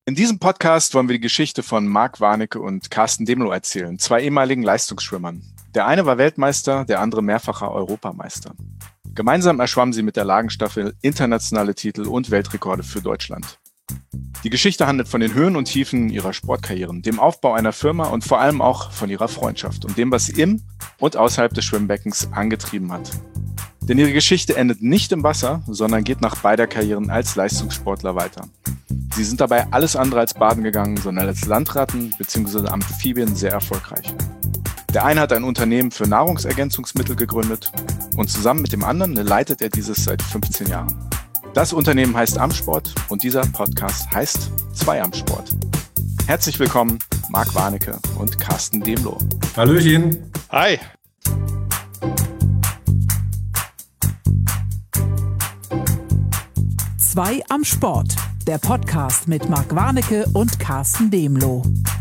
In diesem Podcast wollen wir die Geschichte von Marc Warnecke und Carsten Demlo erzählen, zwei ehemaligen Leistungsschwimmern. Der eine war Weltmeister, der andere mehrfacher Europameister. Gemeinsam erschwammen sie mit der Lagenstaffel internationale Titel und Weltrekorde für Deutschland. Die Geschichte handelt von den Höhen und Tiefen ihrer Sportkarrieren, dem Aufbau einer Firma und vor allem auch von ihrer Freundschaft und dem, was sie im und außerhalb des Schwimmbeckens angetrieben hat. Denn ihre Geschichte endet nicht im Wasser, sondern geht nach beider Karrieren als Leistungssportler weiter. Sie sind dabei alles andere als baden gegangen, sondern als Landratten bzw. Amphibien sehr erfolgreich. Der eine hat ein Unternehmen für Nahrungsergänzungsmittel gegründet und zusammen mit dem anderen leitet er dieses seit 15 Jahren. Das Unternehmen heißt Amsport und dieser Podcast heißt 2 am Sport. Herzlich willkommen, Marc Warnecke und Carsten Demlo. Hallöchen. Hi. Zwei am Sport, der Podcast mit Marc Warnecke und Carsten Demlo.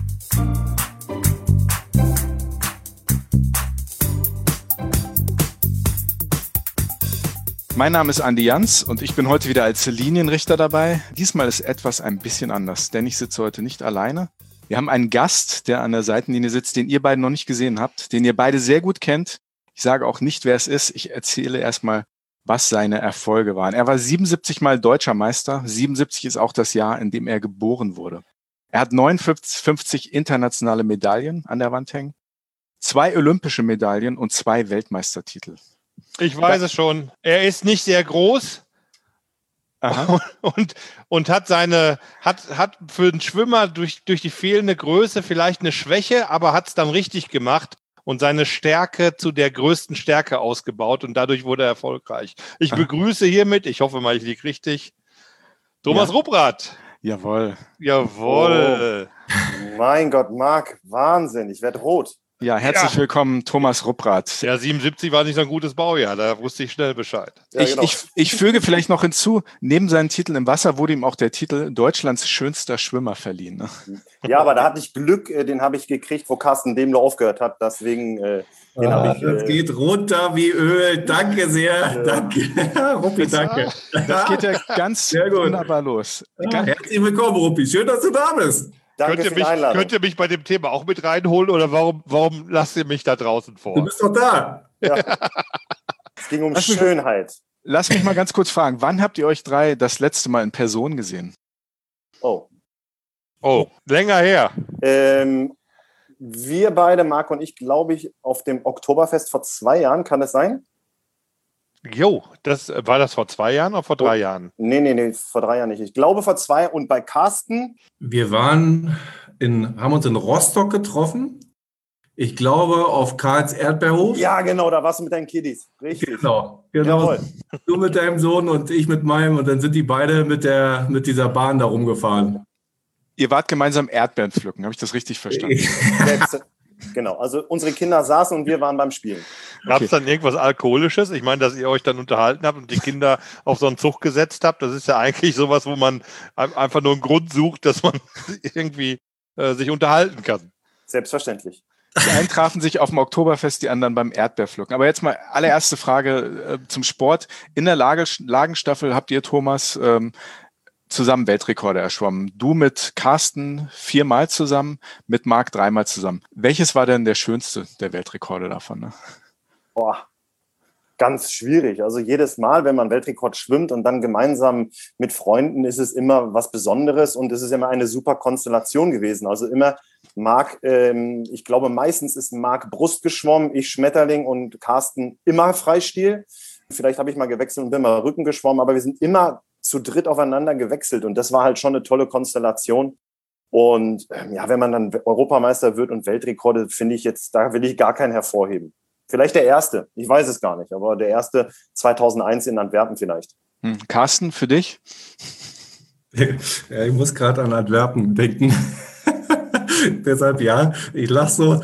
Mein Name ist Andi Jans und ich bin heute wieder als Linienrichter dabei. Diesmal ist etwas ein bisschen anders, denn ich sitze heute nicht alleine. Wir haben einen Gast, der an der Seitenlinie sitzt, den ihr beide noch nicht gesehen habt, den ihr beide sehr gut kennt. Ich sage auch nicht, wer es ist. Ich erzähle erstmal, was seine Erfolge waren. Er war 77 Mal Deutscher Meister. 77 ist auch das Jahr, in dem er geboren wurde. Er hat 59 internationale Medaillen an der Wand hängen, 2 olympische Medaillen und 2 Weltmeistertitel. Ich weiß es schon. Er ist nicht sehr groß. Aha. Und hat für einen Schwimmer durch die fehlende Größe vielleicht eine Schwäche, aber hat es dann richtig gemacht und seine Stärke zu der größten Stärke ausgebaut und dadurch wurde er erfolgreich. Ich begrüße hiermit, ich hoffe mal, ich liege richtig, Thomas Rupprath. Jawohl. Jawohl. Oh, mein Gott, Marc, Wahnsinn, ich werde rot. Ja, herzlich willkommen, Thomas Rupprath. Ja, 77 war nicht so ein gutes Baujahr, da wusste ich schnell Bescheid. Ja, genau. Ich füge vielleicht noch hinzu, neben seinen Titeln im Wasser wurde ihm auch der Titel Deutschlands schönster Schwimmer verliehen. Ne? Ja, aber da hatte ich Glück, den habe ich gekriegt, wo Carsten Demlo aufgehört hat, deswegen den habe ich... Das geht runter wie Öl, danke sehr, danke. Ruppi, danke. Das geht ja ganz wunderbar los. Herzlich willkommen, Ruppi, schön, dass du da bist. Danke für die Einladung. Könnt ihr mich bei dem Thema auch mit reinholen oder warum lasst ihr mich da draußen vor? Du bist doch da. Ja. Es ging um Schönheit. Lass mich mal ganz kurz fragen, wann habt ihr euch 3 das letzte Mal in Person gesehen? Oh, länger her. wir beide, Marc und ich, glaube ich, auf dem Oktoberfest vor 2 Jahren, kann es sein? Jo, war das vor 2 Jahren oder vor 3 Jahren? Nee, vor 3 Jahren nicht. Ich glaube vor 2 und bei Carsten. Wir haben uns in Rostock getroffen. Ich glaube, auf Karls Erdbeerhof. Ja, genau, da warst du mit deinen Kiddies. Richtig. Genau. Jawohl. Du mit deinem Sohn und ich mit meinem. Und dann sind die beide mit dieser Bahn da rumgefahren. Ihr wart gemeinsam Erdbeeren pflücken, habe ich das richtig verstanden? Genau, also unsere Kinder saßen und wir waren beim Spielen. Gab es dann irgendwas Alkoholisches? Ich meine, dass ihr euch dann unterhalten habt und die Kinder auf so einen Zug gesetzt habt, das ist ja eigentlich sowas, wo man einfach nur einen Grund sucht, dass man irgendwie sich unterhalten kann. Selbstverständlich. Die einen trafen sich auf dem Oktoberfest, die anderen beim Erdbeerpflücken. Aber jetzt mal allererste Frage zum Sport. In der Lagenstaffel habt ihr, Thomas, zusammen Weltrekorde erschwommen. Du mit Carsten 4 Mal zusammen, mit Marc 3 Mal zusammen. Welches war denn der schönste der Weltrekorde davon? Ne? Boah, ganz schwierig. Also jedes Mal, wenn man Weltrekord schwimmt und dann gemeinsam mit Freunden, ist es immer was Besonderes und es ist immer eine super Konstellation gewesen. Also immer Marc, ich glaube meistens ist Marc Brust geschwommen, ich Schmetterling und Carsten immer Freistil. Vielleicht habe ich mal gewechselt und bin mal Rücken geschwommen, aber wir sind immer zu dritt aufeinander gewechselt und das war halt schon eine tolle Konstellation. Und ja, wenn man dann Europameister wird und Weltrekorde, finde ich jetzt, da will ich gar keinen hervorheben. Vielleicht der erste, ich weiß es gar nicht, aber der erste 2001 in Antwerpen vielleicht. Carsten, für dich? Ja, ich muss gerade an Antwerpen denken. Deshalb ja, ich lache so.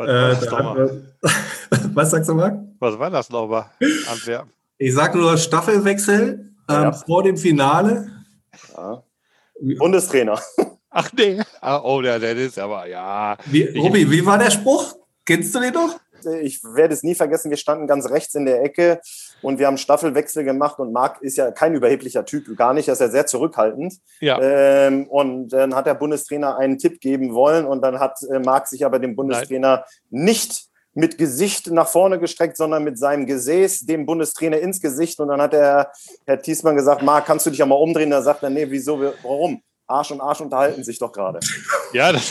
Was sagst du, Marc? Was war das nochmal, Antwerpen? Ich sage nur Staffelwechsel vor dem Finale. Ja. Bundestrainer. Ach nee. Der ist aber, ja. Robi, wie war der Spruch? Kennst du den noch? ich werde es nie vergessen, wir standen ganz rechts in der Ecke und wir haben Staffelwechsel gemacht und Marc ist ja kein überheblicher Typ, gar nicht, er ist ja sehr zurückhaltend. Ja. Und dann hat der Bundestrainer einen Tipp geben wollen und dann hat Marc sich aber dem Bundestrainer nicht mit Gesicht nach vorne gestreckt, sondern mit seinem Gesäß dem Bundestrainer ins Gesicht. Und dann hat der Herr Thiesmann gesagt, Marc, kannst du dich ja mal umdrehen? Da sagt er, nee, wieso, warum? Arsch und Arsch unterhalten sich doch gerade. Ja, das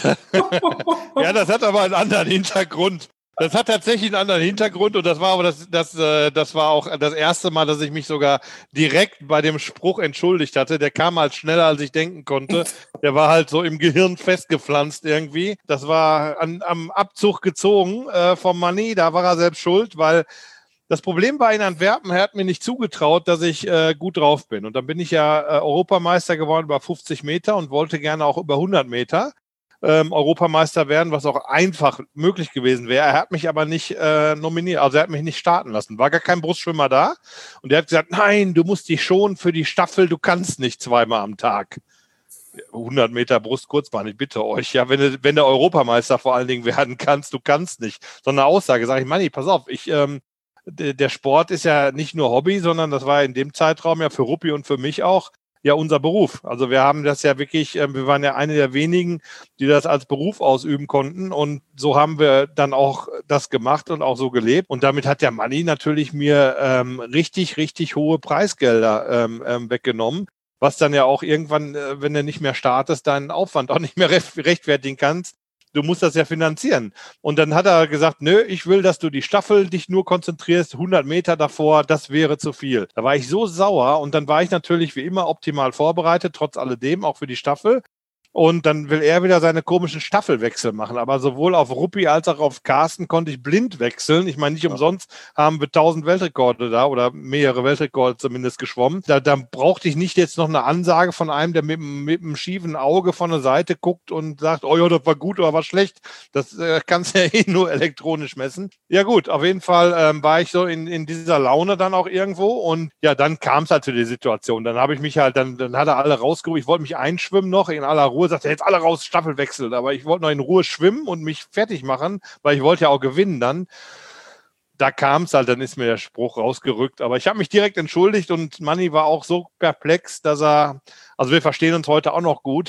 hat aber einen anderen Hintergrund. Das hat tatsächlich einen anderen Hintergrund und das war aber das war auch das erste Mal, dass ich mich sogar direkt bei dem Spruch entschuldigt hatte. Der kam halt schneller, als ich denken konnte. Der war halt so im Gehirn festgepflanzt irgendwie. Das war am Abzug gezogen vom Manni. Da war er selbst schuld, weil das Problem war in Antwerpen, er hat mir nicht zugetraut, dass ich gut drauf bin. Und dann bin ich ja Europameister geworden über 50 Meter und wollte gerne auch über 100 Meter. Europameister werden, was auch einfach möglich gewesen wäre. Er hat mich aber nicht nominiert, also er hat mich nicht starten lassen. War gar kein Brustschwimmer da. Und er hat gesagt, nein, du musst dich schon für die Staffel, du kannst nicht zweimal am Tag. 100 Meter Brustkurzbahn, ich bitte euch. Ja, wenn der Europameister vor allen Dingen werden kannst, du kannst nicht. So eine Aussage, sage ich, Manni, pass auf, der Sport ist ja nicht nur Hobby, sondern das war in dem Zeitraum ja für Ruppi und für mich auch ja unser Beruf. Also wir haben das ja wirklich, wir waren ja eine der wenigen, die das als Beruf ausüben konnten und so haben wir dann auch das gemacht und auch so gelebt und damit hat der Manni natürlich mir richtig, richtig hohe Preisgelder weggenommen, was dann ja auch irgendwann, wenn du nicht mehr startest, deinen Aufwand auch nicht mehr rechtfertigen kannst. Du musst das ja finanzieren. Und dann hat er gesagt, nö, ich will, dass du die Staffel dich nur konzentrierst, 100 Meter davor, das wäre zu viel. Da war ich so sauer und dann war ich natürlich wie immer optimal vorbereitet, trotz alledem, auch für die Staffel. Und dann will er wieder seine komischen Staffelwechsel machen. Aber sowohl auf Ruppi als auch auf Carsten konnte ich blind wechseln. Ich meine, nicht umsonst haben wir 1000 Weltrekorde da oder mehrere Weltrekorde zumindest geschwommen. Da brauchte ich nicht jetzt noch eine Ansage von einem, der mit einem schiefen Auge von der Seite guckt und sagt, oh ja, das war gut oder war schlecht. Das kannst du ja eh nur elektronisch messen. Ja gut, auf jeden Fall war ich so in dieser Laune dann auch irgendwo. Und ja, dann kam es halt zu der Situation. Dann habe ich mich halt, dann hat er alle rausgerufen. Ich wollte mich einschwimmen noch in aller Ruhe. Sagt er, jetzt alle raus, Staffelwechsel. Aber ich wollte noch in Ruhe schwimmen und mich fertig machen, weil ich wollte ja auch gewinnen dann. Da kam es halt, dann ist mir der Spruch rausgerückt. Aber ich habe mich direkt entschuldigt und Manni war auch so perplex, dass er, also wir verstehen uns heute auch noch gut.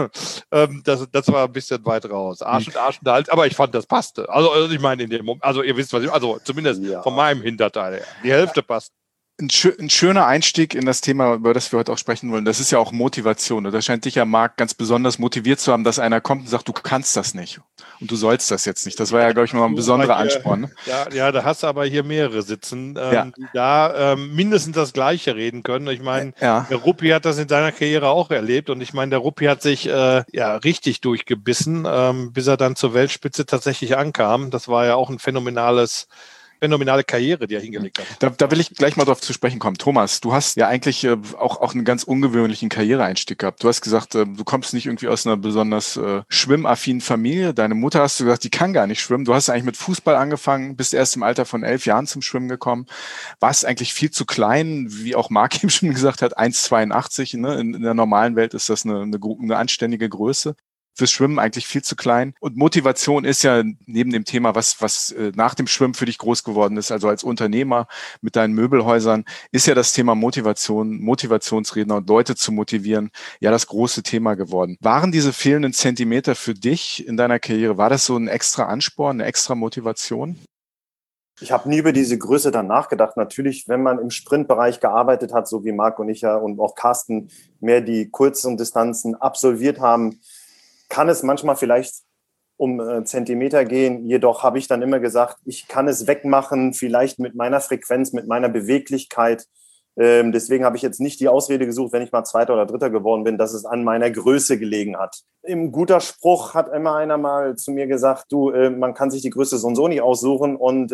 Das war ein bisschen weit raus. Arsch und Hals, aber ich fand, das passte. Also ich meine, in dem Moment, also ihr wisst, was ich, also zumindest von meinem Hinterteil her. Die Hälfte passt. Ein schöner Einstieg in das Thema, über das wir heute auch sprechen wollen, das ist ja auch Motivation. Und da scheint dich ja, Marc, ganz besonders motiviert zu haben, dass einer kommt und sagt, du kannst das nicht und du sollst das jetzt nicht. Das war ja, glaube ich, mal ein besonderer Ansporn. Ne? Ja, da hast du aber hier mehrere sitzen, die da mindestens das Gleiche reden können. Ich meine, der Ruppi hat das in seiner Karriere auch erlebt und ich meine, der Ruppi hat sich richtig durchgebissen, bis er dann zur Weltspitze tatsächlich ankam. Das war ja auch ein phänomenale Karriere, die er hingelegt hat. Da will ich gleich mal drauf zu sprechen kommen. Thomas, du hast ja eigentlich auch einen ganz ungewöhnlichen Karriereeinstieg gehabt. Du hast gesagt, du kommst nicht irgendwie aus einer besonders schwimmaffinen Familie. Deine Mutter, hast du gesagt, die kann gar nicht schwimmen. Du hast eigentlich mit Fußball angefangen, bist erst im Alter von 11 Jahren zum Schwimmen gekommen. Warst eigentlich viel zu klein, wie auch Marc eben schon gesagt hat, 1,82. Ne? In der normalen Welt ist das eine anständige Größe. Fürs Schwimmen eigentlich viel zu klein. Und Motivation ist ja neben dem Thema, was nach dem Schwimmen für dich groß geworden ist, also als Unternehmer mit deinen Möbelhäusern, ist ja das Thema Motivation, Motivationsredner und Leute zu motivieren, ja das große Thema geworden. Waren diese fehlenden Zentimeter für dich in deiner Karriere, war das so ein extra Ansporn, eine extra Motivation? Ich habe nie über diese Größe dann nachgedacht. Natürlich, wenn man im Sprintbereich gearbeitet hat, so wie Marc und ich ja und auch Carsten mehr die kurzen Distanzen absolviert haben, kann es manchmal vielleicht um Zentimeter gehen. Jedoch habe ich dann immer gesagt, ich kann es wegmachen, vielleicht mit meiner Frequenz, mit meiner Beweglichkeit. Deswegen habe ich jetzt nicht die Ausrede gesucht, wenn ich mal Zweiter oder Dritter geworden bin, dass es an meiner Größe gelegen hat. Im guter Spruch hat immer einer mal zu mir gesagt, du, man kann sich die Größe so und so nicht aussuchen und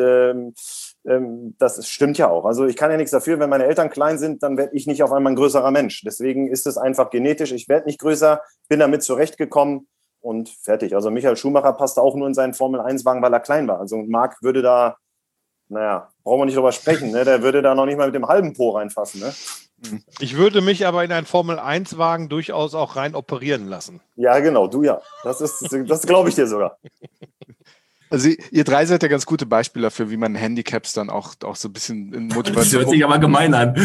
das stimmt ja auch. Also ich kann ja nichts dafür, wenn meine Eltern klein sind, dann werde ich nicht auf einmal ein größerer Mensch. Deswegen ist es einfach genetisch. Ich werde nicht größer, bin damit zurechtgekommen und fertig. Also Michael Schumacher passte auch nur in seinen Formel-1-Wagen, weil er klein war. Also Marc würde da, brauchen wir nicht drüber sprechen, ne? Der würde da noch nicht mal mit dem halben Po reinfassen. Ne? Ich würde mich aber in einen Formel-1-Wagen durchaus auch rein operieren lassen. Ja, genau, du ja. Das glaube ich dir sogar. Also ihr drei seid ja ganz gute Beispiele dafür, wie man Handicaps dann auch so ein bisschen in Motivation... Das hört sich aber gemein an.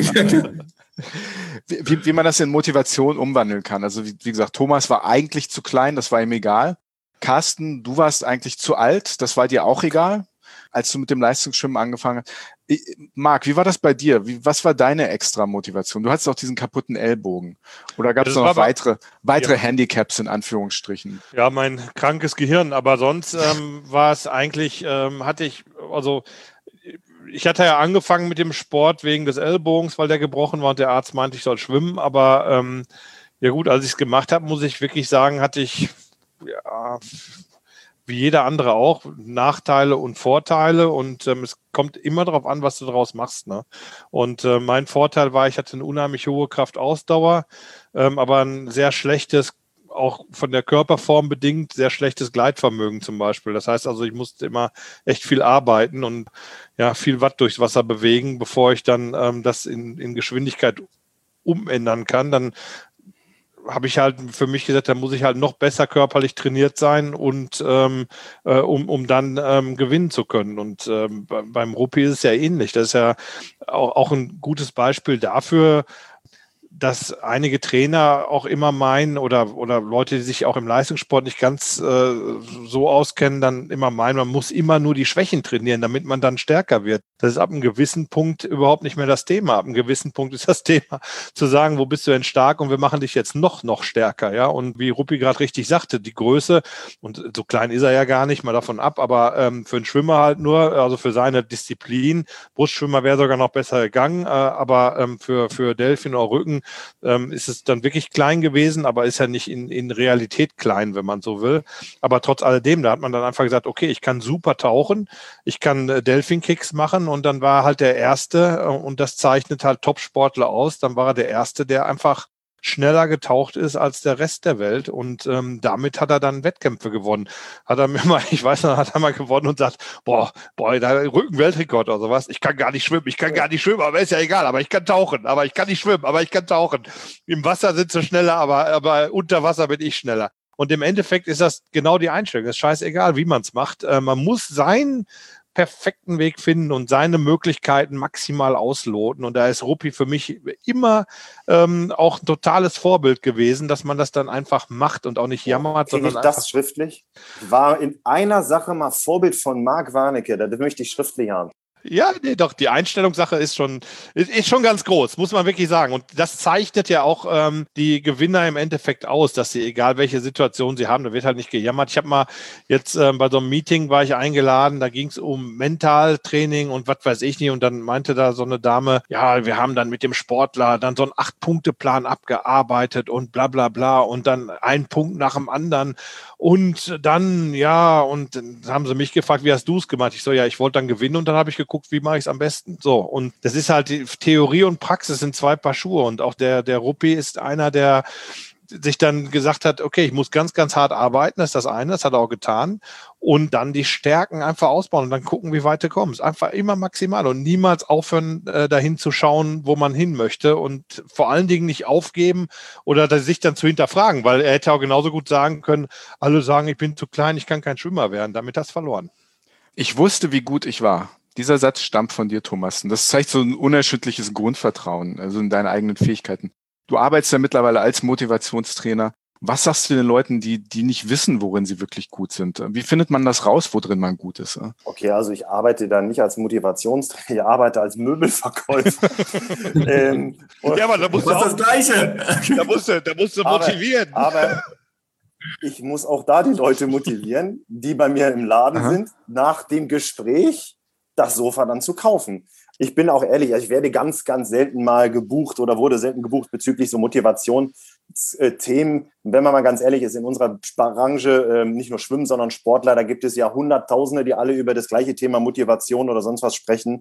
Wie man das in Motivation umwandeln kann. Also wie gesagt, Thomas war eigentlich zu klein, das war ihm egal. Carsten, du warst eigentlich zu alt, das war dir auch egal, als du mit dem Leistungsschwimmen angefangen hast. Marc, wie war das bei dir? Was war deine extra Motivation? Du hattest auch diesen kaputten Ellbogen. Oder gab es noch weitere Handicaps in Anführungsstrichen? Ja, mein krankes Gehirn. Aber sonst war es eigentlich, ich hatte ja angefangen mit dem Sport wegen des Ellbogens, weil der gebrochen war und der Arzt meinte, ich soll schwimmen. Aber ja gut, als ich es gemacht habe, muss ich wirklich sagen, hatte ich wie jeder andere auch Nachteile und Vorteile. Und es kommt immer darauf an, was du daraus machst. Ne? Und mein Vorteil war, ich hatte eine unheimlich hohe Kraftausdauer, aber ein sehr schlechtes, auch von der Körperform bedingt, sehr schlechtes Gleitvermögen zum Beispiel. Das heißt also, ich musste immer echt viel arbeiten und ja, viel Watt durchs Wasser bewegen, bevor ich dann das in Geschwindigkeit umändern kann. Dann habe ich halt für mich gesagt, da muss ich halt noch besser körperlich trainiert sein und um dann gewinnen zu können. Und beim Ruppi ist es ja ähnlich. Das ist ja auch ein gutes Beispiel dafür, dass einige Trainer auch immer meinen oder Leute, die sich auch im Leistungssport nicht ganz so auskennen, dann immer meinen, man muss immer nur die Schwächen trainieren, damit man dann stärker wird. Das ist ab einem gewissen Punkt überhaupt nicht mehr das Thema. Ab einem gewissen Punkt ist das Thema zu sagen, wo bist du denn stark und wir machen dich jetzt noch stärker. Ja? Und wie Ruppi gerade richtig sagte, die Größe, und so klein ist er ja gar nicht, mal davon ab, aber für einen Schwimmer halt nur, also für seine Disziplin, Brustschwimmer wäre sogar noch besser gegangen, aber für Delfin oder Rücken ist es dann wirklich klein gewesen, aber ist ja nicht in Realität klein, wenn man so will. Aber trotz alledem, da hat man dann einfach gesagt, okay, ich kann super tauchen, ich kann Delfin-Kicks machen und dann war halt der Erste und das zeichnet halt Top-Sportler aus, dann war er der Erste, der einfach schneller getaucht ist als der Rest der Welt und damit hat er dann Wettkämpfe gewonnen. Hat er mir mal, ich weiß noch, hat er mal gewonnen und sagt, boah, da Rückenweltrekord oder sowas. Ich kann gar nicht schwimmen, aber ist ja egal, aber ich kann tauchen, aber ich kann nicht schwimmen, aber ich kann tauchen. Im Wasser sind sie schneller, aber unter Wasser bin ich schneller. Und im Endeffekt ist das genau die Einstellung. Es ist scheißegal, wie man es macht. Man muss seinen perfekten Weg finden und seine Möglichkeiten maximal ausloten. Und da ist Ruppi für mich immer auch ein totales Vorbild gewesen, dass man das dann einfach macht und auch nicht jammert. Kriege ich das schriftlich? Ich war in einer Sache mal Vorbild von Marc Warnecke, das möchte ich schriftlich haben. Ja, nee, doch, die Einstellungssache ist schon ganz groß, muss man wirklich sagen. Und das zeichnet ja auch die Gewinner im Endeffekt aus, dass sie, egal welche Situation sie haben, da wird halt nicht gejammert. Ich habe mal jetzt bei so einem Meeting war ich eingeladen, da ging es um Mentaltraining und was weiß ich nicht. Und dann meinte da so eine Dame, ja, wir haben dann mit dem Sportler dann so einen 8-Punkte-Plan abgearbeitet und bla bla bla und dann ein Punkt nach dem anderen. Und dann, ja, und dann haben sie mich gefragt, wie hast du es gemacht? Ich so, ja, ich wollte dann gewinnen und dann habe ich geguckt, wie mache ich es am besten? So, und das ist halt, die Theorie und Praxis sind 2 Paar Schuhe und auch der Ruppi ist einer, der sich dann gesagt hat, okay, ich muss ganz, ganz hart arbeiten, das ist das eine, das hat er auch getan und dann die Stärken einfach ausbauen und dann gucken, wie weit du kommst. Einfach immer maximal und niemals aufhören, dahin zu schauen, wo man hin möchte und vor allen Dingen nicht aufgeben oder sich dann zu hinterfragen, weil er hätte auch genauso gut sagen können, alle sagen, ich bin zu klein, ich kann kein Schwimmer werden, damit hast du verloren. Ich wusste, wie gut ich war. Dieser Satz stammt von dir, Thomas. Und das zeigt so ein unerschütterliches Grundvertrauen, also in deine eigenen Fähigkeiten. Du arbeitest ja mittlerweile als Motivationstrainer. Was sagst du den Leuten, die nicht wissen, worin sie wirklich gut sind? Wie findet man das raus, worin man gut ist? Okay, also ich arbeite da nicht als Motivationstrainer, ich arbeite als Möbelverkäufer. Ja, aber da musst du auch das Gleiche. Da musst du motivieren. Aber ich muss auch da die Leute motivieren, die bei mir im Laden sind, nach dem Gespräch das Sofa dann zu kaufen. Ich bin auch ehrlich, ich werde ganz, ganz selten mal gebucht oder wurde selten gebucht bezüglich so Motivationsthemen. Wenn man mal ganz ehrlich ist, in unserer Branche, nicht nur Schwimmen, sondern Sportler, da gibt es ja Hunderttausende, die alle über das gleiche Thema Motivation oder sonst was sprechen.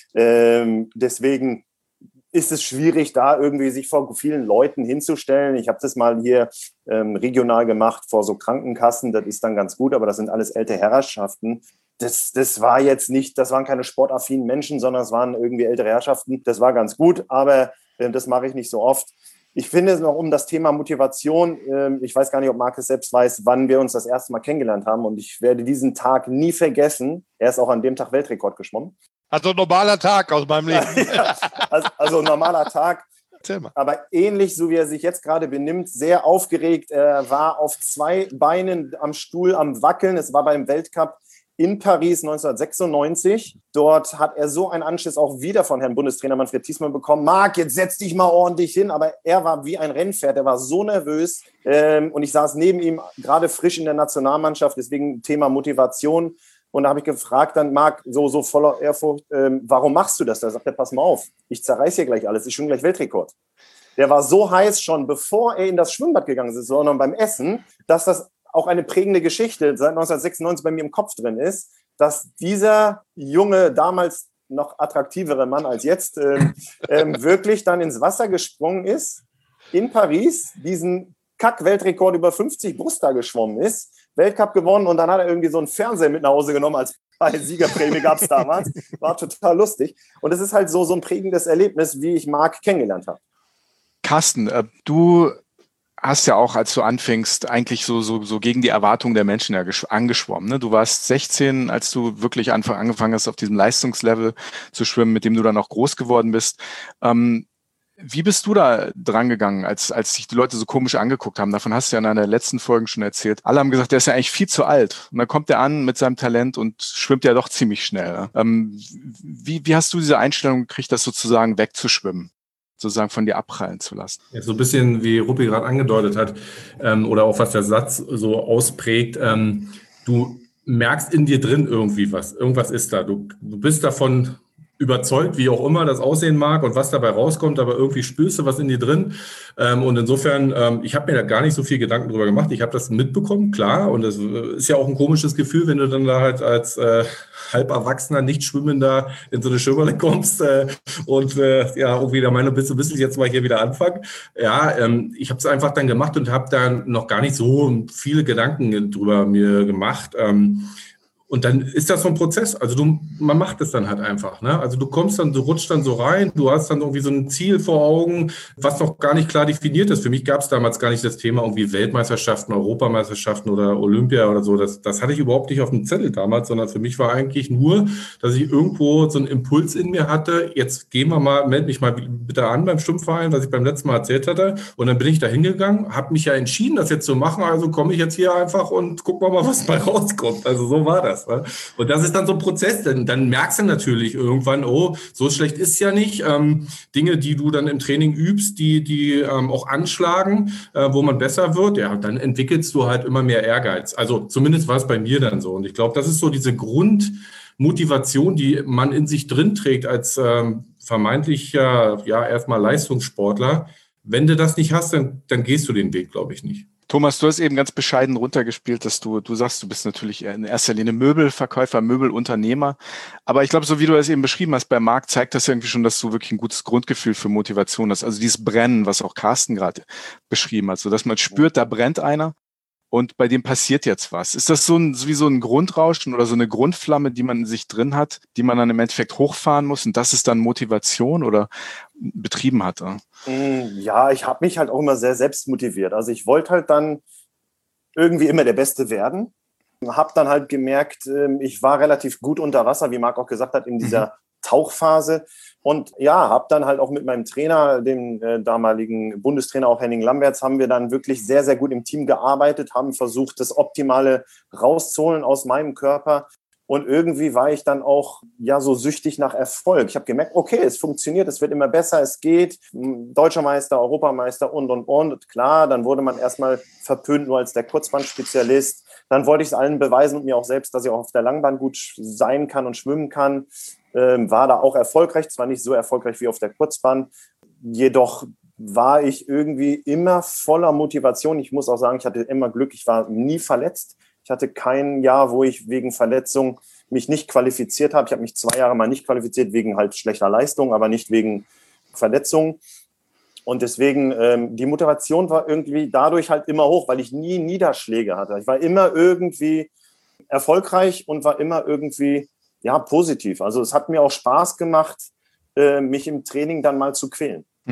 Deswegen ist es schwierig, da irgendwie sich vor vielen Leuten hinzustellen. Ich habe das mal hier regional gemacht vor so Krankenkassen, das ist dann ganz gut, aber das sind alles ältere Herrschaften. Das war jetzt nicht, das waren keine sportaffinen Menschen, sondern es waren irgendwie ältere Herrschaften. Das war ganz gut, aber das mache ich nicht so oft. Ich finde es noch um das Thema Motivation. Ich weiß gar nicht, ob Marc es selbst weiß, wann wir uns das erste Mal kennengelernt haben. Und ich werde diesen Tag nie vergessen. Er ist auch an dem Tag Weltrekord geschwommen. Also normaler Tag aus meinem Leben. Ja, also normaler Tag. Aber ähnlich, so wie er sich jetzt gerade benimmt, sehr aufgeregt. Er war auf 2 Beinen am Stuhl am Wackeln. Es war beim Weltcup in Paris 1996. Dort hat er so einen Anschiss auch wieder von Herrn Bundestrainer Manfred Thiesmann bekommen. Marc, jetzt setz dich mal ordentlich hin. Aber er war wie ein Rennpferd. Er war so nervös. Und ich saß neben ihm, gerade frisch in der Nationalmannschaft. Deswegen Thema Motivation. Und da habe ich gefragt dann, Marc, so voller Ehrfurcht, warum machst du das? Da sagt er, pass mal auf, ich zerreiß hier gleich alles. Ich schwimme gleich Weltrekord. Der war so heiß schon, bevor er in das Schwimmbad gegangen ist, sondern beim Essen, dass das auch eine prägende Geschichte seit 1996 bei mir im Kopf drin ist, dass dieser junge, damals noch attraktivere Mann als jetzt, wirklich dann ins Wasser gesprungen ist, in Paris, diesen Kack-Weltrekord über 50 Brust da geschwommen ist, Weltcup gewonnen und dann hat er irgendwie so einen Fernseher mit nach Hause genommen, als Siegerprämie gab es damals. War total lustig. Und es ist halt so ein prägendes Erlebnis, wie ich Marc kennengelernt habe. Carsten, du hast ja auch, als du anfingst, eigentlich so gegen die Erwartungen der Menschen angeschwommen. Ne? Du warst 16, als du wirklich angefangen hast, auf diesem Leistungslevel zu schwimmen, mit dem du dann auch groß geworden bist. Wie bist du da dran gegangen, als sich die Leute so komisch angeguckt haben? Davon hast du ja in einer der letzten Folgen schon erzählt. Alle haben gesagt, der ist ja eigentlich viel zu alt. Und dann kommt er an mit seinem Talent und schwimmt ja doch ziemlich schnell. Wie hast du diese Einstellung gekriegt, das sozusagen wegzuschwimmen? Sozusagen von dir abprallen zu lassen. Ja, so ein bisschen, wie Ruppi gerade angedeutet hat, oder auch was der Satz so ausprägt, du merkst in dir drin irgendwie was. Irgendwas ist da. Du bist davon überzeugt, wie auch immer das aussehen mag und was dabei rauskommt, aber irgendwie spürst du was in dir drin. Und insofern, ich habe mir da gar nicht so viel Gedanken drüber gemacht. Ich habe das mitbekommen, klar. Und das ist ja auch ein komisches Gefühl, wenn du dann da halt als halb Erwachsener, nicht Schwimmender in so eine Schwimmerle kommst und irgendwie der Meinung bist, du müsstest jetzt mal hier wieder anfangen. Ja, ich habe es einfach dann gemacht und habe da noch gar nicht so viele Gedanken drüber mir gemacht. Und dann ist das so ein Prozess. Also man macht es dann halt einfach. Ne? Also du rutschst dann so rein, du hast dann irgendwie so ein Ziel vor Augen, was noch gar nicht klar definiert ist. Für mich gab es damals gar nicht das Thema irgendwie Weltmeisterschaften, Europameisterschaften oder Olympia oder so. Das hatte ich überhaupt nicht auf dem Zettel damals, sondern für mich war eigentlich nur, dass ich irgendwo so einen Impuls in mir hatte, jetzt meld mich mal bitte an beim Schwimmverein, was ich beim letzten Mal erzählt hatte. Und dann bin ich da hingegangen, habe mich ja entschieden, das jetzt zu machen. Also komme ich jetzt hier einfach und gucken wir mal, was bei rauskommt. Also so war das. Und das ist dann so ein Prozess, dann merkst du natürlich irgendwann, oh, so schlecht ist es ja nicht. Dinge, die du dann im Training übst, die auch anschlagen, wo man besser wird, ja, dann entwickelst du halt immer mehr Ehrgeiz. Also zumindest war es bei mir dann so. Und ich glaube, das ist so diese Grundmotivation, die man in sich drin trägt als vermeintlicher, erstmal Leistungssportler. Wenn du das nicht hast, dann gehst du den Weg, glaube ich, nicht. Thomas, du hast eben ganz bescheiden runtergespielt, dass du sagst, du bist natürlich in erster Linie Möbelverkäufer, Möbelunternehmer. Aber ich glaube, so wie du das eben beschrieben hast bei Marc, zeigt das irgendwie schon, dass du wirklich ein gutes Grundgefühl für Motivation hast. Also dieses Brennen, was auch Carsten gerade beschrieben hat, so dass man spürt, da brennt einer und bei dem passiert jetzt was. Ist das wie so ein Grundrauschen oder so eine Grundflamme, die man in sich drin hat, die man dann im Endeffekt hochfahren muss und das ist dann Motivation oder betrieben hat? Ja, ich habe mich halt auch immer sehr selbst motiviert. Also ich wollte halt dann irgendwie immer der Beste werden. Habe dann halt gemerkt, ich war relativ gut unter Wasser, wie Marc auch gesagt hat, in dieser Tauchphase. Und ja, habe dann halt auch mit meinem Trainer, dem damaligen Bundestrainer, auch Henning Lamberts, haben wir dann wirklich sehr, sehr gut im Team gearbeitet, haben versucht, das Optimale rauszuholen aus meinem Körper. Und irgendwie war ich dann auch so süchtig nach Erfolg. Ich habe gemerkt, okay, es funktioniert, es wird immer besser, es geht. Deutscher Meister, Europameister und. Und klar, dann wurde man erstmal verpönt nur als der Kurzbandspezialist. Dann wollte ich es allen beweisen und mir auch selbst, dass ich auch auf der Langbahn gut sein kann und schwimmen kann. War da auch erfolgreich, zwar nicht so erfolgreich wie auf der Kurzbahn. Jedoch war ich irgendwie immer voller Motivation. Ich muss auch sagen, ich hatte immer Glück, ich war nie verletzt. Ich hatte kein Jahr, wo ich wegen Verletzung mich nicht qualifiziert habe. Ich habe mich 2 Jahre mal nicht qualifiziert wegen halt schlechter Leistung, aber nicht wegen Verletzung. Und deswegen, die Motivation war irgendwie dadurch halt immer hoch, weil ich nie Niederschläge hatte. Ich war immer irgendwie erfolgreich und war immer irgendwie positiv. Also es hat mir auch Spaß gemacht, mich im Training dann mal zu quälen.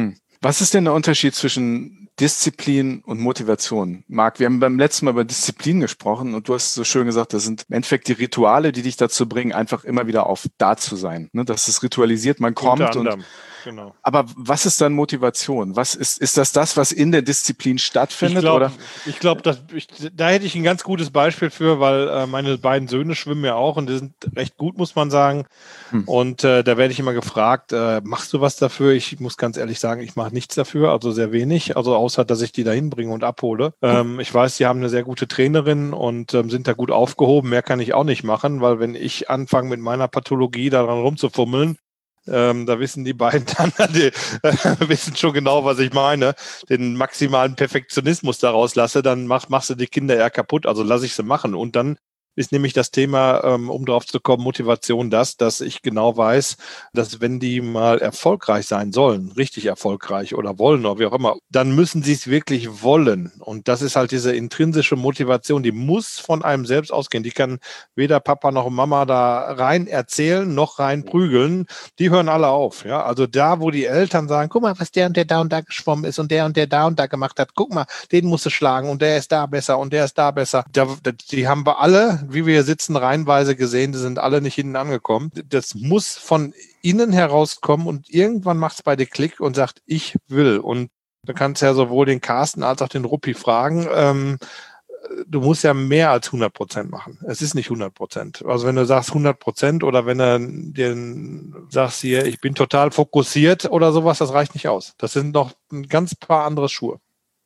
Was ist denn der Unterschied zwischen Disziplin und Motivation? Marc, wir haben beim letzten Mal über Disziplin gesprochen und du hast so schön gesagt, das sind im Endeffekt die Rituale, die dich dazu bringen, einfach immer wieder auf da zu sein. Ne? Das ist ritualisiert, man kommt und genau. Aber was ist dann Motivation? Was ist das, was in der Disziplin stattfindet? Ich glaube, da hätte ich ein ganz gutes Beispiel für, weil meine beiden Söhne schwimmen ja auch und die sind recht gut, muss man sagen. Und da werde ich immer gefragt, machst du was dafür? Ich muss ganz ehrlich sagen, ich mache nichts dafür, also sehr wenig, also außer, dass ich die da hinbringe und abhole. Ich weiß, die haben eine sehr gute Trainerin und sind da gut aufgehoben. Mehr kann ich auch nicht machen, weil wenn ich anfange mit meiner Pathologie daran rumzufummeln, da wissen die beiden dann, die wissen schon genau, was ich meine, den maximalen Perfektionismus daraus lasse, dann machst du die Kinder eher kaputt, also lasse ich sie machen. Und dann ist nämlich das Thema, um drauf zu kommen, Motivation dass ich genau weiß, dass wenn die mal erfolgreich sein sollen, richtig erfolgreich oder wollen oder wie auch immer, dann müssen sie es wirklich wollen. Und das ist halt diese intrinsische Motivation, die muss von einem selbst ausgehen. Die kann weder Papa noch Mama da rein erzählen, noch rein prügeln. Die hören alle auf. Ja? Also da, wo die Eltern sagen, guck mal, was der und der da und da geschwommen ist und der da und da gemacht hat, guck mal, den musst du schlagen und der ist da besser und der ist da besser. Die haben wir alle, wie wir hier sitzen, reihenweise gesehen, die sind alle nicht hinten angekommen. Das muss von innen herauskommen und irgendwann macht es bei dir Klick und sagt, ich will. Und du kannst ja sowohl den Carsten als auch den Ruppi fragen, du musst ja mehr als 100% machen. Es ist nicht 100%. Also wenn du sagst 100% oder wenn du dir sagst hier, ich bin total fokussiert oder sowas, das reicht nicht aus. Das sind noch ein ganz paar andere Schuhe.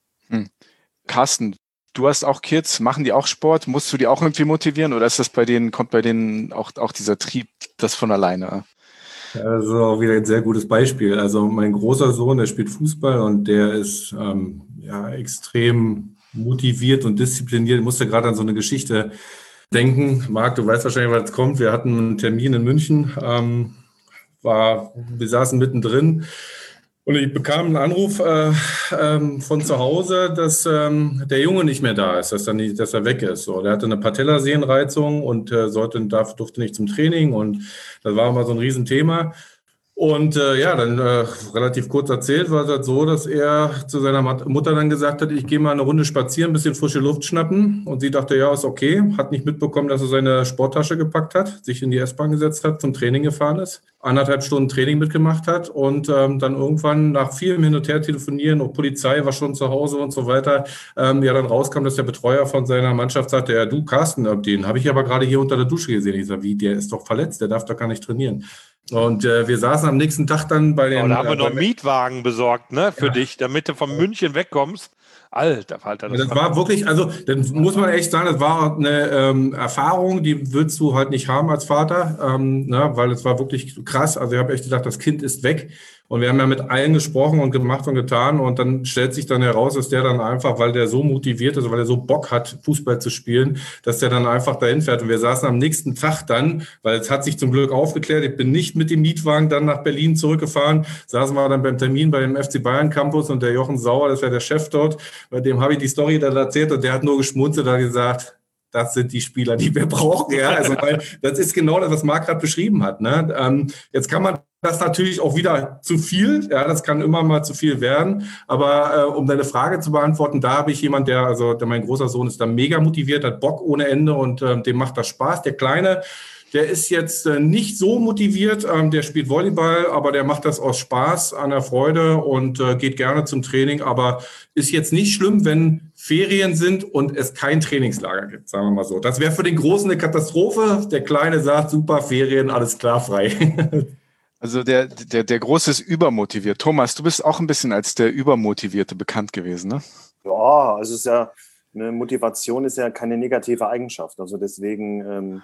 Carsten, du hast auch Kids, machen die auch Sport? Musst du die auch irgendwie motivieren oder ist das kommt bei denen auch dieser Trieb, das von alleine? Also auch wieder ein sehr gutes Beispiel. Also mein großer Sohn, der spielt Fußball und der ist extrem motiviert und diszipliniert. Ich musste gerade an so eine Geschichte denken. Marc, du weißt wahrscheinlich, was jetzt kommt. Wir hatten einen Termin in München, wir saßen mittendrin. Und ich bekam einen Anruf von zu Hause, dass der Junge nicht mehr da ist, dass er weg ist. So, der hatte eine Patellasehnenreizung und durfte nicht zum Training und das war immer so ein Riesenthema. Und dann relativ kurz erzählt war es halt so, dass er zu seiner Mutter dann gesagt hat, ich gehe mal eine Runde spazieren, ein bisschen frische Luft schnappen. Und sie dachte, ja, ist okay. Hat nicht mitbekommen, dass er seine Sporttasche gepackt hat, sich in die S-Bahn gesetzt hat, zum Training gefahren ist, 1,5 Stunden Training mitgemacht hat und dann irgendwann nach vielem Hin und Her telefonieren, auch Polizei war schon zu Hause und so weiter, dann rauskam, dass der Betreuer von seiner Mannschaft sagte, ja du Carsten, den habe ich aber gerade hier unter der Dusche gesehen. Ich sage, wie, der ist doch verletzt, der darf doch gar nicht trainieren. Und wir saßen am nächsten Tag dann bei den... da haben wir noch einen Mietwagen besorgt, ne, für dich, damit du von München wegkommst. Alter. Das war wirklich, also dann muss man echt sagen, das war eine Erfahrung, die willst du halt nicht haben als Vater, weil es war wirklich krass. Also ich habe echt gedacht, das Kind ist weg. Und wir haben ja mit allen gesprochen und gemacht und getan. Und dann stellt sich dann heraus, dass der dann einfach, weil der so motiviert ist, weil er so Bock hat, Fußball zu spielen, dass der dann einfach dahin fährt. Und wir saßen am nächsten Tag dann, weil es hat sich zum Glück aufgeklärt, ich bin nicht mit dem Mietwagen dann nach Berlin zurückgefahren, saßen wir dann beim Termin bei dem FC Bayern Campus und der Jochen Sauer, das wäre der Chef dort, bei dem habe ich die Story dann erzählt und der hat nur geschmunzelt und gesagt, das sind die Spieler, die wir brauchen. Ja, also weil das ist genau das, was Marc gerade beschrieben hat. Ne? Jetzt kann man das natürlich auch wieder zu viel. Ja, das kann immer mal zu viel werden. Aber um deine Frage zu beantworten, da habe ich jemanden, der mein großer Sohn ist da mega motiviert, hat Bock ohne Ende und dem macht das Spaß. Der Kleine, der ist jetzt nicht so motiviert, der spielt Volleyball, aber der macht das aus Spaß, an der Freude und geht gerne zum Training. Aber ist jetzt nicht schlimm, wenn Ferien sind und es kein Trainingslager gibt, sagen wir mal so. Das wäre für den Großen eine Katastrophe. Der Kleine sagt, super, Ferien, alles klar, frei. Also der Große ist übermotiviert. Thomas, du bist auch ein bisschen als der Übermotivierte bekannt gewesen, ne? Ja, also es ist ja, eine Motivation ist ja keine negative Eigenschaft. Also deswegen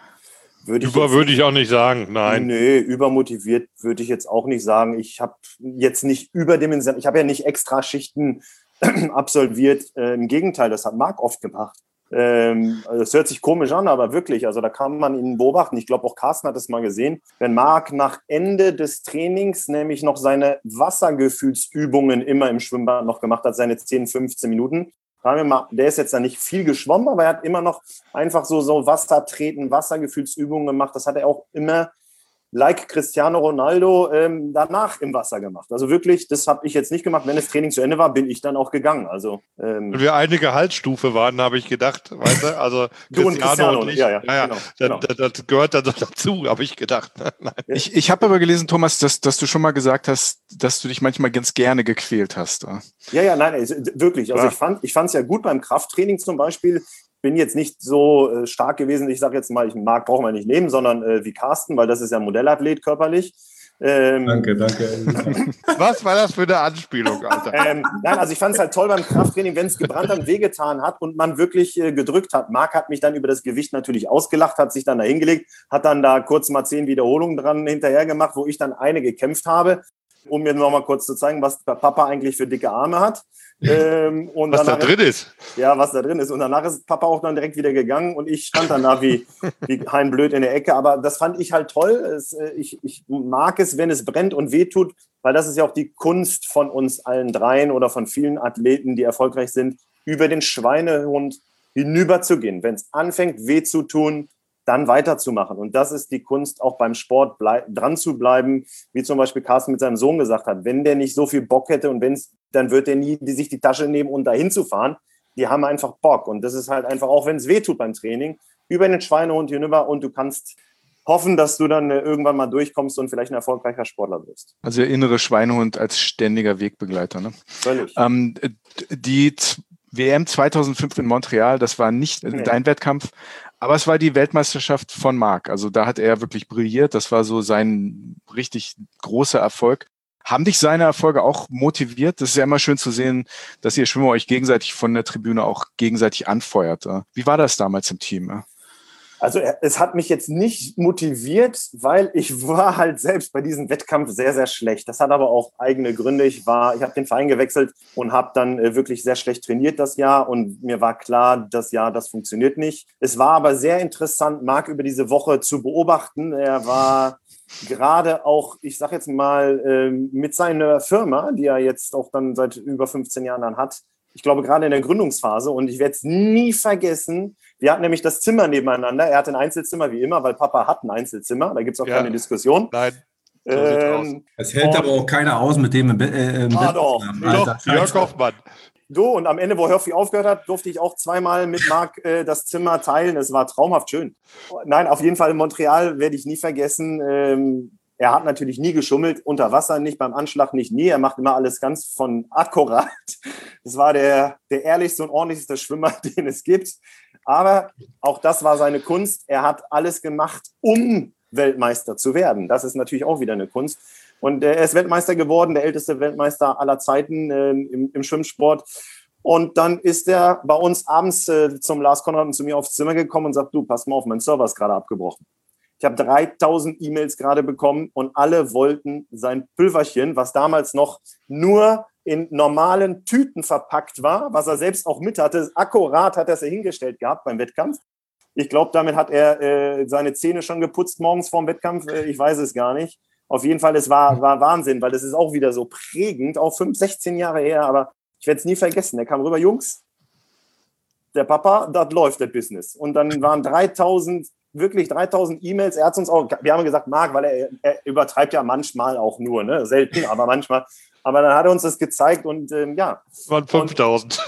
würde ich auch nicht sagen, nein. Nee, übermotiviert würde ich jetzt auch nicht sagen. Ich habe jetzt nicht überdimensioniert, ich habe ja nicht extra Schichten absolviert. Im Gegenteil, das hat Marc oft gemacht. Das hört sich komisch an, aber wirklich, also da kann man ihn beobachten. Ich glaube, auch Carsten hat es mal gesehen. Wenn Marc nach Ende des Trainings nämlich noch seine Wassergefühlsübungen immer im Schwimmbad noch gemacht hat, seine 10, 15 Minuten, der ist jetzt da nicht viel geschwommen, aber er hat immer noch einfach so Wassertreten, Wassergefühlsübungen gemacht. Das hat er auch immer like Cristiano Ronaldo danach im Wasser gemacht. Also wirklich, das habe ich jetzt nicht gemacht. Wenn das Training zu Ende war, bin ich dann auch gegangen. Also wenn wir eine Gehaltsstufe waren, habe ich gedacht, weißt du, also du und Cristiano und ich. Ja, genau. Das gehört dann so dazu, habe ich gedacht. Nein. Ich habe aber gelesen, Thomas, dass du schon mal gesagt hast, dass du dich manchmal ganz gerne gequält hast. Nein, wirklich. Also ich fand es ja gut beim Krafttraining zum Beispiel. Bin jetzt nicht so stark gewesen, ich sage jetzt mal, Marc brauchen wir nicht nehmen, sondern wie Carsten, weil das ist ja ein Modellathlet körperlich. Danke. Was war das für eine Anspielung, Alter? Nein, also ich fand es halt toll beim Krafttraining, wenn es gebrannt und wehgetan hat und man wirklich gedrückt hat. Marc hat mich dann über das Gewicht natürlich ausgelacht, hat sich dann da hingelegt, hat dann da kurz mal 10 Wiederholungen dran hinterher gemacht, wo ich dann eine gekämpft habe, um mir nochmal kurz zu zeigen, was Papa eigentlich für dicke Arme hat. Und was da drin ist. Ja, was da drin ist. Und danach ist Papa auch dann direkt wieder gegangen und ich stand dann da wie Hein Blöd in der Ecke. Aber das fand ich halt toll. Ich mag es, wenn es brennt und wehtut, weil das ist ja auch die Kunst von uns allen dreien oder von vielen Athleten, die erfolgreich sind, über den Schweinehund hinüberzugehen. Wenn es anfängt, weh zu tun, dann weiterzumachen. Und das ist die Kunst, auch beim Sport dran zu bleiben, wie zum Beispiel Carsten mit seinem Sohn gesagt hat. Wenn der nicht so viel Bock hätte und dann wird der nie sich die Tasche nehmen und dahin zu fahren. Die haben einfach Bock. Und das ist halt einfach, auch wenn es weh tut beim Training, über den Schweinehund hinüber und du kannst hoffen, dass du dann irgendwann mal durchkommst und vielleicht ein erfolgreicher Sportler wirst. Also der innere Schweinehund als ständiger Wegbegleiter. Ne? Völlig. Die WM 2005 in Montreal, das war nicht dein Wettkampf, aber es war die Weltmeisterschaft von Marc. Also da hat er wirklich brilliert. Das war so sein richtig großer Erfolg. Haben dich seine Erfolge auch motiviert? Das ist ja immer schön zu sehen, dass ihr Schwimmer euch gegenseitig von der Tribüne auch gegenseitig anfeuert. Wie war das damals im Team? Also es hat mich jetzt nicht motiviert, weil ich war halt selbst bei diesem Wettkampf sehr, sehr schlecht. Das hat aber auch eigene Gründe. Ich habe den Verein gewechselt und habe dann wirklich sehr schlecht trainiert das Jahr und mir war klar, das funktioniert nicht. Es war aber sehr interessant, Marc über diese Woche zu beobachten. Er war gerade auch, ich sage jetzt mal, mit seiner Firma, die er jetzt auch dann seit über 15 Jahren dann hat, ich glaube gerade in der Gründungsphase, und ich werde es nie vergessen, wir hatten nämlich das Zimmer nebeneinander. Er hatte ein Einzelzimmer wie immer, weil Papa hat ein Einzelzimmer. Da gibt es auch keine Diskussion. Nein. So es hält aber auch keiner aus mit dem doch, Jörg Hoffmann. Und am Ende, wo Hörfi aufgehört hat, durfte ich auch zweimal mit Marc das Zimmer teilen. Es war traumhaft schön. Nein, auf jeden Fall in Montreal werde ich nie vergessen. Er hat natürlich nie geschummelt, unter Wasser nicht, beim Anschlag nicht, nie. Er macht immer alles ganz von akkurat. Das war der ehrlichste und ordentlichste Schwimmer, den es gibt. Aber auch das war seine Kunst. Er hat alles gemacht, um Weltmeister zu werden. Das ist natürlich auch wieder eine Kunst. Und er ist Weltmeister geworden, der älteste Weltmeister aller Zeiten im Schwimmsport. Und dann ist er bei uns abends zum Lars Konrad und zu mir aufs Zimmer gekommen und sagt, du, pass mal auf, mein Server ist gerade abgebrochen. Ich habe 3000 E-Mails gerade bekommen und alle wollten sein Pülverchen, was damals noch nur in normalen Tüten verpackt war, was er selbst auch mit hatte. Akkurat hat er es hingestellt gehabt beim Wettkampf. Ich glaube, damit hat er seine Zähne schon geputzt morgens vorm Wettkampf. Ich weiß es gar nicht. Auf jeden Fall, es war Wahnsinn, weil das ist auch wieder so prägend, auch 16 Jahre her, aber ich werde es nie vergessen. Er kam rüber, Jungs, der Papa, das läuft, das Business. Und dann waren 3000 E-Mails. Er hat uns auch, wir haben gesagt, Marc, weil er übertreibt ja manchmal auch nur, ne? Selten, aber manchmal. Aber dann hat er uns das gezeigt und ja. Waren 5000.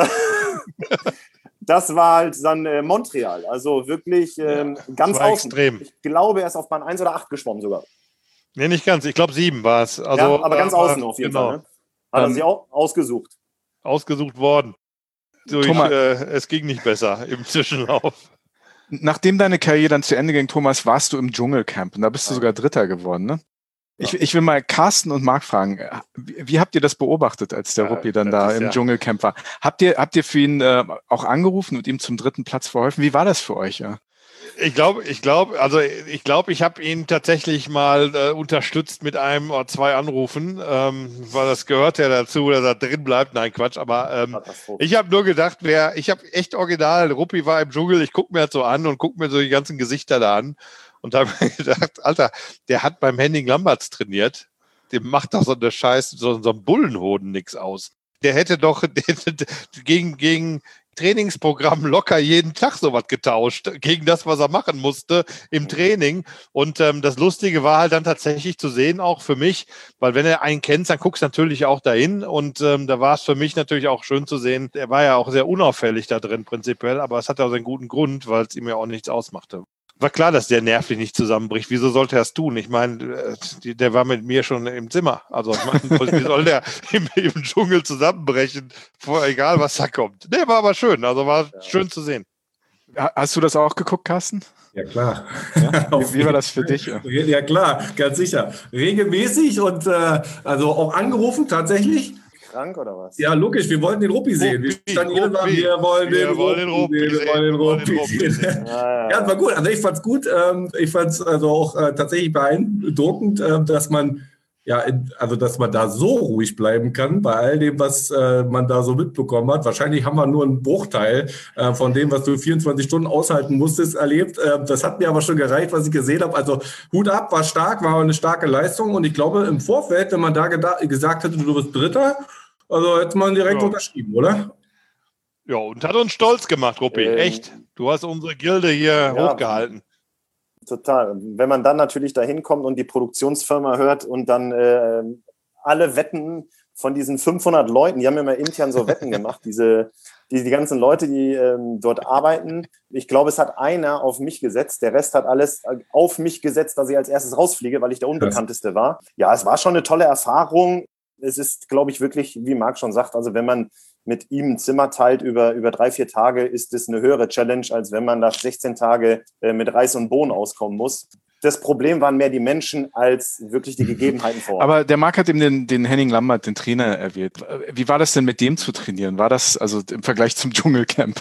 Das war halt dann Montreal. Also wirklich ganz außen. Extrem. Ich glaube, er ist auf Bahn 1 oder 8 geschwommen sogar. Nee, nicht ganz. Ich glaube 7 war es. Also, ja, aber ganz außen auf jeden Fall. Ne? Hat er sich auch ausgesucht. Ausgesucht worden. Es ging nicht besser im Zwischenlauf. Nachdem deine Karriere dann zu Ende ging, Thomas, warst du im Dschungelcamp und da bist du sogar Dritter geworden, ne? Ja. Ich will mal Carsten und Marc fragen, wie habt ihr das beobachtet, als der Ruppi dann da im Dschungelcamp war? Habt ihr für ihn auch angerufen und ihm zum 3. Platz verholfen? Wie war das für euch? Ja? Ich glaube, ich habe ihn tatsächlich mal unterstützt mit 1 oder 2 Anrufen, weil das gehört ja dazu, dass er drin bleibt. Nein, Quatsch, aber ich habe nur gedacht, ich habe echt original, Ruppi war im Dschungel, ich gucke mir das so an und gucke mir so die ganzen Gesichter da an und habe mir gedacht, Alter, der hat beim Henning Lamberts trainiert, dem macht doch so ein Bullenhoden nichts aus. Der hätte doch gegen Trainingsprogramm locker jeden Tag sowas getauscht gegen das, was er machen musste im Training. Und das Lustige war halt dann tatsächlich zu sehen, auch für mich, weil wenn er einen kennt, dann guckst du natürlich auch dahin. Und da war es für mich natürlich auch schön zu sehen. Er war ja auch sehr unauffällig da drin prinzipiell, aber es hat ja auch seinen guten Grund, weil es ihm ja auch nichts ausmachte. War klar, dass der nervlich nicht zusammenbricht. Wieso sollte er es tun? Ich meine, der war mit mir schon im Zimmer. Also, ich meine, wie soll der im Dschungel zusammenbrechen? Egal, was da kommt. Der war aber schön. Also, war schön zu sehen. Hast du das auch geguckt, Carsten? Ja, klar. Ja? Wie war das für dich? Ja, klar, ganz sicher. Regelmäßig und also auch angerufen tatsächlich. Krank oder was? Ja, logisch, wir wollten den Ruppi sehen. Wir wollen den Ruppi sehen. Ja, das war gut. Also ich fand's gut. Ich fand's also auch tatsächlich beeindruckend, dass man dass man da so ruhig bleiben kann bei all dem, was man da so mitbekommen hat. Wahrscheinlich haben wir nur einen Bruchteil von dem, was du 24 Stunden aushalten musstest, erlebt. Das hat mir aber schon gereicht, was ich gesehen habe. Also Hut ab, war stark, war eine starke Leistung. Und ich glaube, im Vorfeld, wenn man da gesagt hätte, du bist Dritter, also hätte man direkt unterschrieben, oder? Ja, und hat uns stolz gemacht, Ruppi. Echt. Du hast unsere Gilde hier hochgehalten. Total. Wenn man dann natürlich da hinkommt und die Produktionsfirma hört und dann alle Wetten von diesen 500 Leuten, die haben immer intern so Wetten gemacht, die ganzen Leute, die dort arbeiten. Ich glaube, es hat einer auf mich gesetzt, der Rest hat alles auf mich gesetzt, dass ich als erstes rausfliege, weil ich der Unbekannteste war. Ja, es war schon eine tolle Erfahrung. Es ist, glaube ich, wirklich, wie Marc schon sagt, also wenn man mit ihm ein Zimmer teilt über 3-4 Tage, ist es eine höhere Challenge, als wenn man nach 16 Tage mit Reis und Bohnen auskommen muss. Das Problem waren mehr die Menschen als wirklich die Gegebenheiten vor Ort. Aber der Marc hat eben den Henning Lambert, den Trainer, erwähnt. Wie war das denn mit dem zu trainieren? War das also im Vergleich zum Dschungelcamp?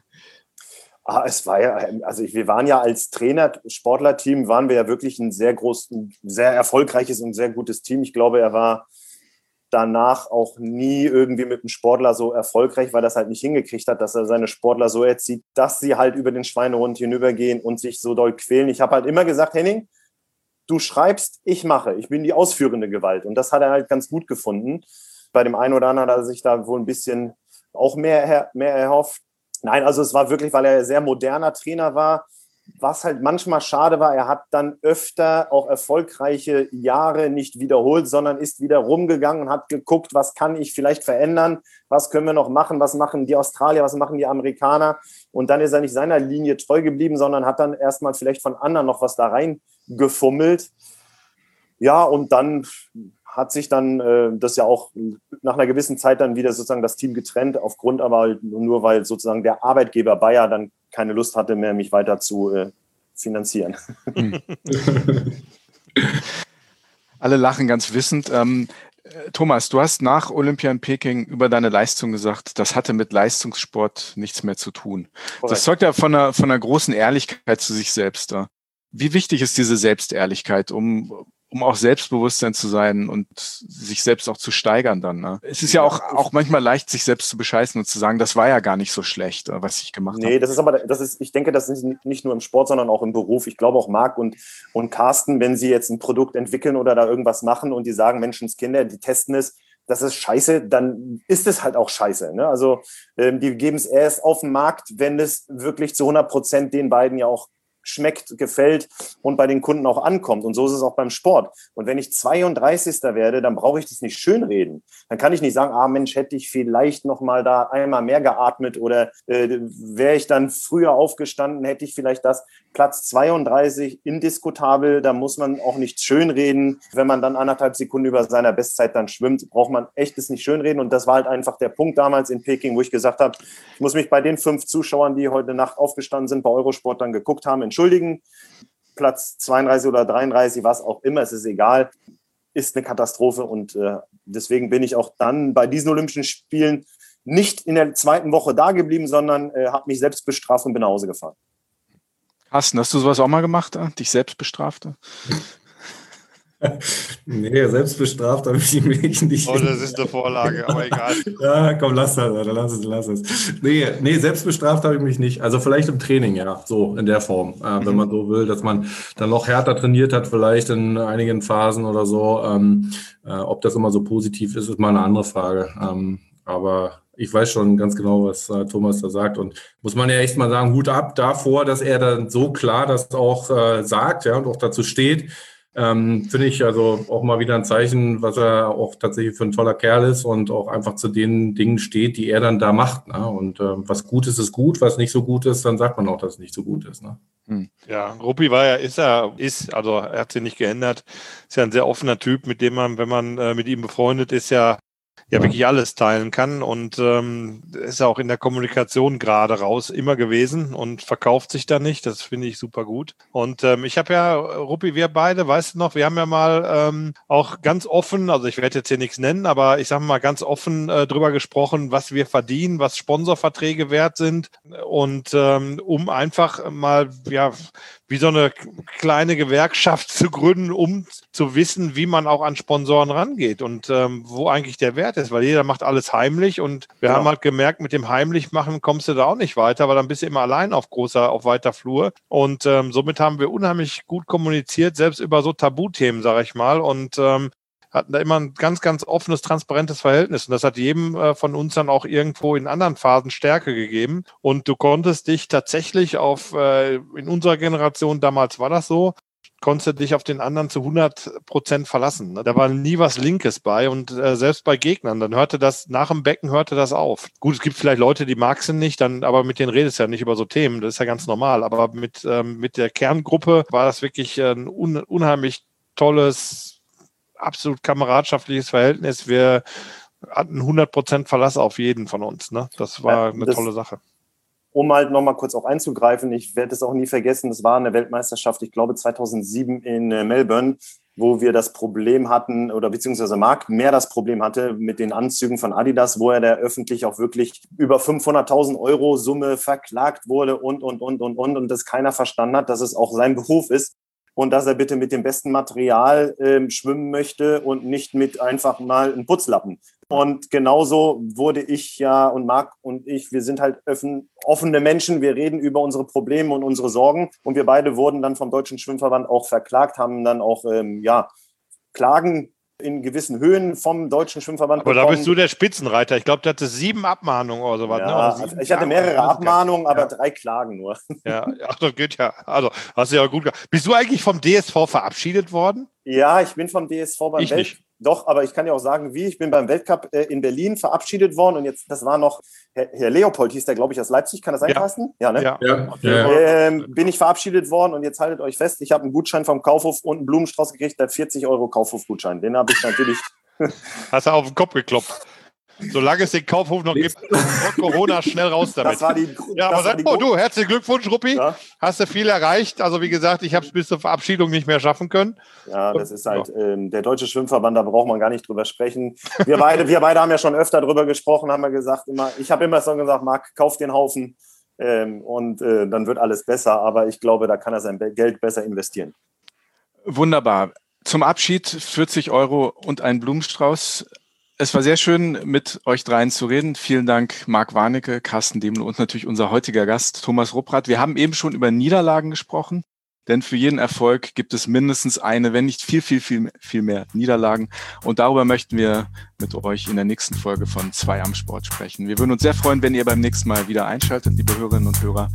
Es war ja, also wir waren ja als Trainer-Sportler-Team, waren wir ja wirklich ein sehr sehr erfolgreiches und sehr gutes Team. Ich glaube, er war danach auch nie irgendwie mit einem Sportler so erfolgreich, weil das halt nicht hingekriegt hat, dass er seine Sportler so erzieht, dass sie halt über den Schweinehund hinübergehen und sich so doll quälen. Ich habe halt immer gesagt, Henning, du schreibst, ich mache. Ich bin die ausführende Gewalt. Und das hat er halt ganz gut gefunden. Bei dem einen oder anderen hat er sich da wohl ein bisschen auch mehr erhofft. Nein, also es war wirklich, weil er ein sehr moderner Trainer war. Was halt manchmal schade war, er hat dann öfter auch erfolgreiche Jahre nicht wiederholt, sondern ist wieder rumgegangen und hat geguckt, was kann ich vielleicht verändern, was können wir noch machen, was machen die Australier, was machen die Amerikaner. Und dann ist er nicht seiner Linie treu geblieben, sondern hat dann erstmal vielleicht von anderen noch was da reingefummelt. Ja, und dann hat sich dann das ja auch nach einer gewissen Zeit dann wieder sozusagen das Team getrennt, aufgrund aber halt nur, weil sozusagen der Arbeitgeber Bayer dann keine Lust hatte mehr, mich weiter zu finanzieren. Alle lachen ganz wissend. Thomas, du hast nach Olympia in Peking über deine Leistung gesagt, das hatte mit Leistungssport nichts mehr zu tun. Correct. Das zeugt ja von einer großen Ehrlichkeit zu sich selbst. Wie wichtig ist diese Selbstehrlichkeit, um auch Selbstbewusstsein zu sein und sich selbst auch zu steigern dann. Ne? Es ist ja auch manchmal leicht, sich selbst zu bescheißen und zu sagen, das war ja gar nicht so schlecht, was ich gemacht habe. Nee, ich denke, das ist nicht nur im Sport, sondern auch im Beruf. Ich glaube auch Marc und Carsten, wenn sie jetzt ein Produkt entwickeln oder da irgendwas machen und die sagen, Menschenskinder, die testen es, das ist scheiße, dann ist es halt auch scheiße. Ne? Also die geben es erst auf den Markt, wenn es wirklich zu 100% den beiden ja auch schmeckt, gefällt und bei den Kunden auch ankommt. Und so ist es auch beim Sport. Und wenn ich 32. werde, dann brauche ich das nicht schönreden. Dann kann ich nicht sagen, Mensch, hätte ich vielleicht noch mal da einmal mehr geatmet oder wäre ich dann früher aufgestanden, hätte ich vielleicht das. Platz 32, indiskutabel, da muss man auch nicht schönreden. Wenn man dann 1,5 Sekunden über seiner Bestzeit dann schwimmt, braucht man echt es nicht schönreden. Und das war halt einfach der Punkt damals in Peking, wo ich gesagt habe, ich muss mich bei den 5 Zuschauern, die heute Nacht aufgestanden sind, bei Eurosport dann geguckt haben, entschuldigen. Platz 32 oder 33, was auch immer, es ist egal, ist eine Katastrophe. Und deswegen bin ich auch dann bei diesen Olympischen Spielen nicht in der zweiten Woche da geblieben, sondern habe mich selbst bestraft und bin nach Hause gefahren. Carsten, hast du sowas auch mal gemacht, dich selbst bestraft? Nee, selbst bestraft habe ich mich nicht. Oh, das ist eine Vorlage, aber egal. Ja, komm, lass es. Nee, selbst bestraft habe ich mich nicht. Also vielleicht im Training, ja, so in der Form. Wenn man so will, dass man dann noch härter trainiert hat, vielleicht in einigen Phasen oder so. Ob das immer so positiv ist, ist mal eine andere Frage. Aber Ich weiß schon ganz genau, was Thomas da sagt. Und muss man ja echt mal sagen, Hut ab davor, dass er dann so klar das auch sagt, ja, und auch dazu steht. Finde ich also auch mal wieder ein Zeichen, was er auch tatsächlich für ein toller Kerl ist und auch einfach zu den Dingen steht, die er dann da macht. Ne? Und was gut ist gut, was nicht so gut ist, dann sagt man auch, dass es nicht so gut ist. Ne? Ja, Ruppi also er hat sich nicht geändert, ist ja ein sehr offener Typ, mit dem man, wenn man mit ihm befreundet ist, ja wirklich alles teilen kann und ist ja auch in der Kommunikation gerade raus immer gewesen und verkauft sich da nicht. Das finde ich super gut. Und ich habe ja, Ruppi, wir beide, weißt du noch, wir haben ja mal auch ganz offen, also ich werde jetzt hier nichts nennen, aber ich sage mal ganz offen drüber gesprochen, was wir verdienen, was Sponsorverträge wert sind und um einfach mal, ja, wie so eine kleine Gewerkschaft zu gründen, um zu wissen, wie man auch an Sponsoren rangeht und wo eigentlich der Wert ist, weil jeder macht alles heimlich und wir haben halt gemerkt, mit dem Heimlichmachen kommst du da auch nicht weiter, weil dann bist du immer allein auf weiter Flur und somit haben wir unheimlich gut kommuniziert, selbst über so Tabuthemen, sage ich mal, und hatten da immer ein ganz, ganz offenes, transparentes Verhältnis. Und das hat jedem von uns dann auch irgendwo in anderen Phasen Stärke gegeben. Und du konntest dich tatsächlich in unserer Generation, damals war das so, konntest du dich auf den anderen zu 100% verlassen. Da war nie was Linkes bei und selbst bei Gegnern, dann nach dem Becken hörte das auf. Gut, es gibt vielleicht Leute, die magst du nicht, aber mit denen redest du ja nicht über so Themen, das ist ja ganz normal. Aber mit der Kerngruppe war das wirklich ein unheimlich tolles, absolut kameradschaftliches Verhältnis. Wir hatten 100% Verlass auf jeden von uns. Ne? Das war eine tolle Sache. Um halt nochmal kurz auch einzugreifen, ich werde es auch nie vergessen, das war eine Weltmeisterschaft, ich glaube 2007 in Melbourne, wo wir das Problem hatten, oder beziehungsweise Marc mehr das Problem hatte mit den Anzügen von Adidas, wo er da öffentlich auch wirklich über 500.000 Euro Summe verklagt wurde und das keiner verstanden hat, dass es auch sein Beruf ist. Und dass er bitte mit dem besten Material schwimmen möchte und nicht mit einfach mal einem Putzlappen. Und genauso wurde ich ja und Marc und ich, wir sind halt offene Menschen, wir reden über unsere Probleme und unsere Sorgen. Und wir beide wurden dann vom Deutschen Schwimmverband auch verklagt, haben dann auch Klagen in gewissen Höhen vom Deutschen Schwimmverband bekommen. Aber da bist du der Spitzenreiter. Ich glaube, der hatte 7 Abmahnungen oder sowas. Ja, ne? Ich hatte mehrere Abmahnungen, aber 3 Klagen nur. Ja, ach, das geht ja. Also, hast du ja gut gemacht. Bist du eigentlich vom DSV verabschiedet worden? Ja, ich bin vom DSV beim Doch, aber ich kann ja auch sagen, wie. Ich bin beim Weltcup in Berlin verabschiedet worden und jetzt, das war noch, Herr Leopold hieß der, glaube ich, aus Leipzig. Kann das sein, Carsten? Ja, ne? Ja. Bin ich verabschiedet worden und jetzt haltet euch fest, ich habe einen Gutschein vom Kaufhof und einen Blumenstrauß gekriegt, der 40 Euro Kaufhof-Gutschein. Den habe ich natürlich... Hast du auf den Kopf geklopft. Solange es den Kaufhof noch gibt, Corona schnell raus damit. Das war die, ja, aber sag mal, du, herzlichen Glückwunsch, Ruppi. Ja. Hast du viel erreicht. Also wie gesagt, ich habe es bis zur Verabschiedung nicht mehr schaffen können. Ja, das ist halt der Deutsche Schwimmverband, da braucht man gar nicht drüber sprechen. Wir beide haben ja schon öfter drüber gesprochen, haben wir gesagt, ich habe immer so gesagt, Marc, kauf den Haufen und dann wird alles besser. Aber ich glaube, da kann er sein Geld besser investieren. Wunderbar. Zum Abschied 40 Euro und ein Blumenstrauß. Es war sehr schön, mit euch dreien zu reden. Vielen Dank, Marc Warnecke, Carsten Demlo und natürlich unser heutiger Gast, Thomas Rupprath. Wir haben eben schon über Niederlagen gesprochen, denn für jeden Erfolg gibt es mindestens eine, wenn nicht viel mehr Niederlagen. Und darüber möchten wir mit euch in der nächsten Folge von 2 am Sport sprechen. Wir würden uns sehr freuen, wenn ihr beim nächsten Mal wieder einschaltet, liebe Hörerinnen und Hörer.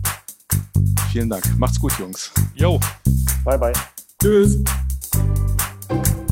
Vielen Dank. Macht's gut, Jungs. Jo. Bye, bye. Tschüss.